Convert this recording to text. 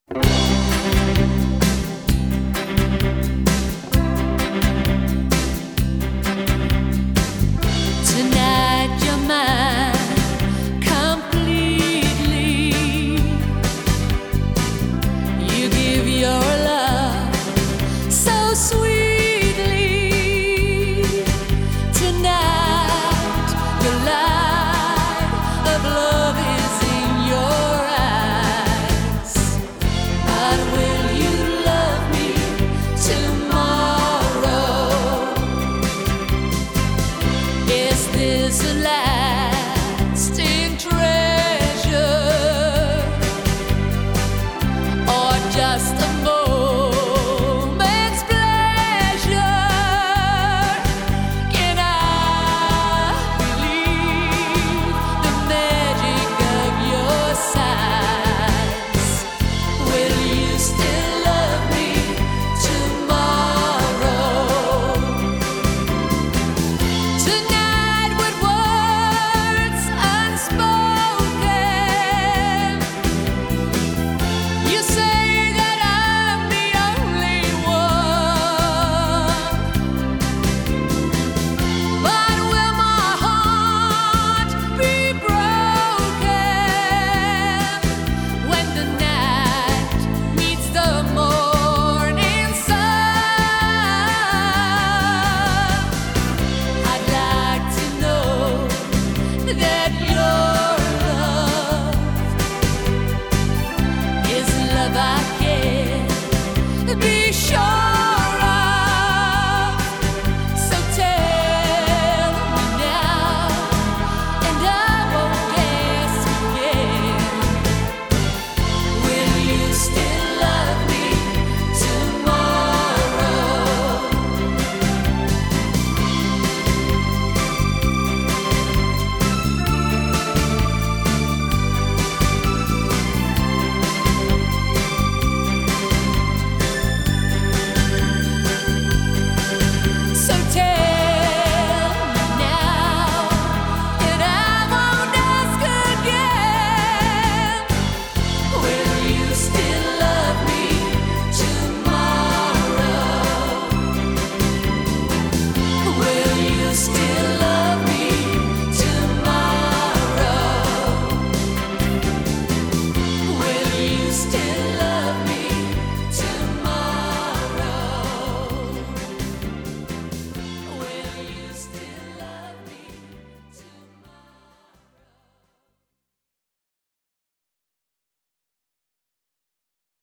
Tonight you're mine completely. You give your love so sweetly. Tonight the light of love is in your eyes. But will you love me tomorrow? Is this a lasting treasure, or just a moment's pleasure? Can I believe the magic of your sighs? Will you still love me tomorrow? Tonight with words unspoken, you say that I'm the only one. But will my heart be broken when the night meets the morning sun? I'd like to know that your love is love I can be sure of. So tell me now, and I won't ask again. Will you still love me tomorrow? So tell me now, and I won't ask again. Will you still love me tomorrow? Will you still love me tomorrow? Will you still love